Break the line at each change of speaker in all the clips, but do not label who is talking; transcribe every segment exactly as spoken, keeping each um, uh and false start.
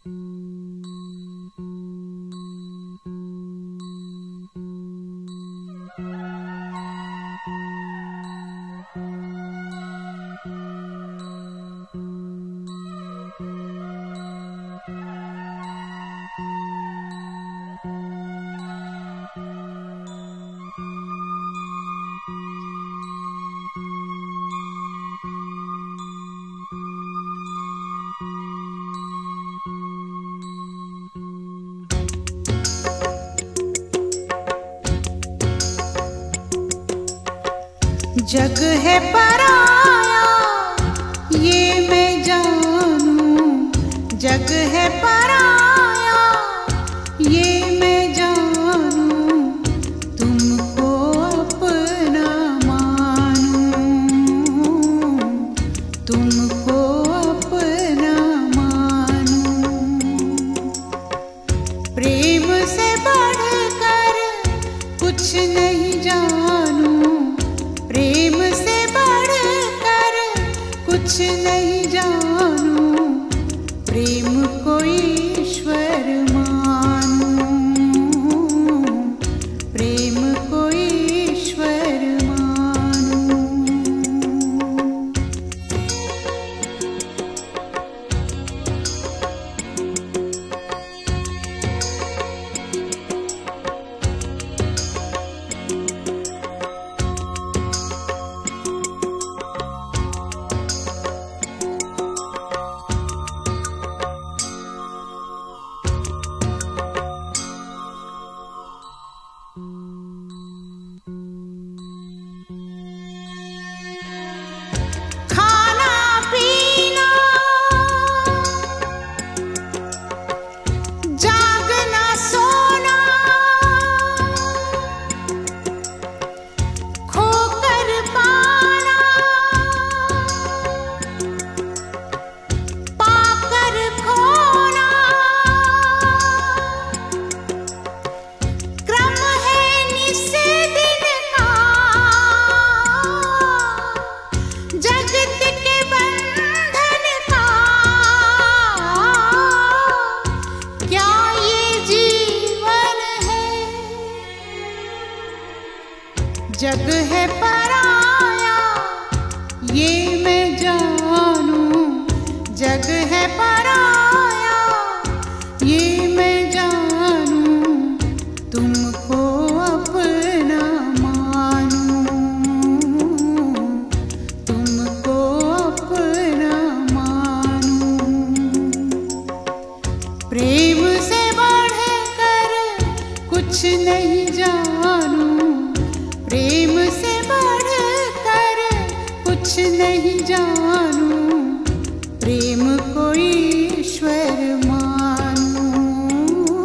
जग है पराया ये मैं जानूं, जग है पराया ये मैं जानूं, तुमको अपना मानूं, तुमको अपना मानूं। प्रेम से बढ़कर कुछ नहीं जानूं, प्रेम से बढ़कर कुछ नहीं जानूं, प्रेम को ईश्वर मानूं, प्रेम को ईश्वर मानूं। जग है पराया ये मैं जानूं, जग है पराया ये मैं जानूं, तुमको अपना मानूं, तुमको अपना मानूं। प्रेम से बढ़कर कुछ नहीं जानूं, प्रेम से बढ़कर कुछ नहीं जानूं, प्रेम को ईश्वर मानूं,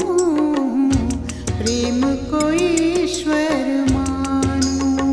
प्रेम को ईश्वर मानूं।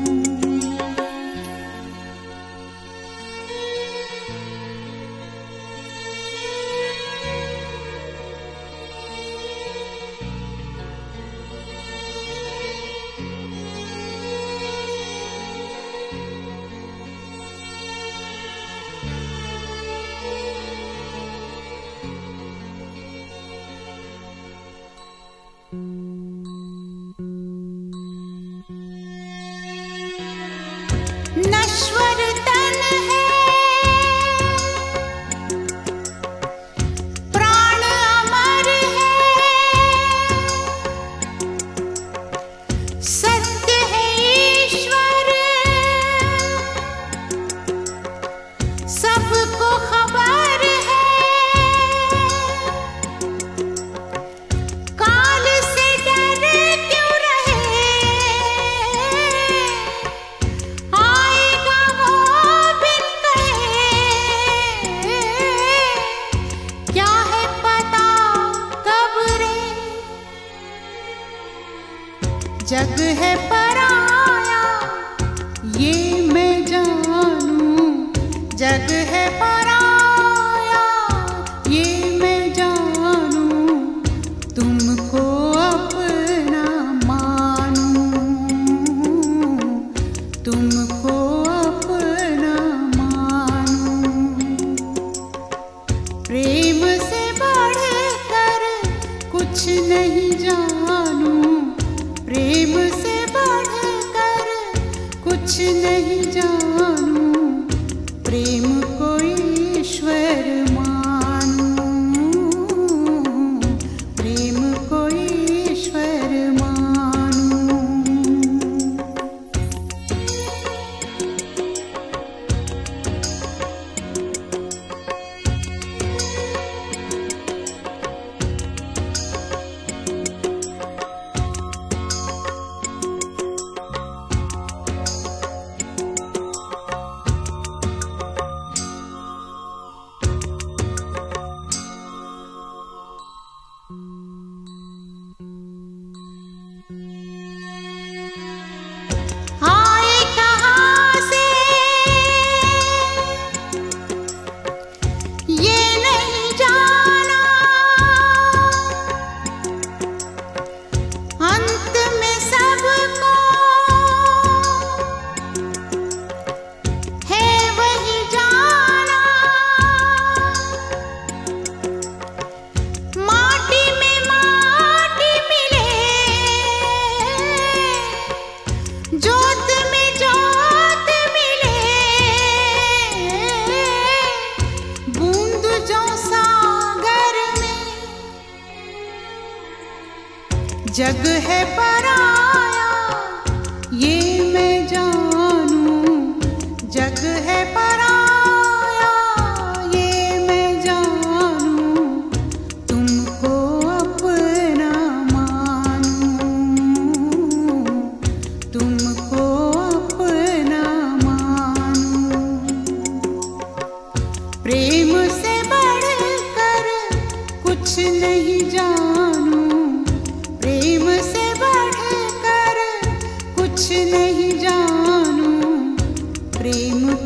नश्वर तन है प्राण अमर है, सत्य है ईश्वर सबको खबर है, काल से डर क्यों रहे, जग है पराया ये मैं जानूं, जग है पराया ये मैं जानूं, तुमको अपना मानूं, तुमको अपना मानूं। प्रेम से बढ़ कुछ नहीं जानू, प्रेम से बढ़कर कुछ नहीं जानू, प्रेम को ईश्वर मानू, प्रेम को ईश्वर मानू। जग है पराया ये मैं जानू, जग है पराया ये मैं जानू, तुमको अपना मानू, तुमको अपना मानू। प्रेम से बढ़कर कुछ नहीं जानू, प्रेम से बढ़कर कुछ नहीं जानू, प्रेम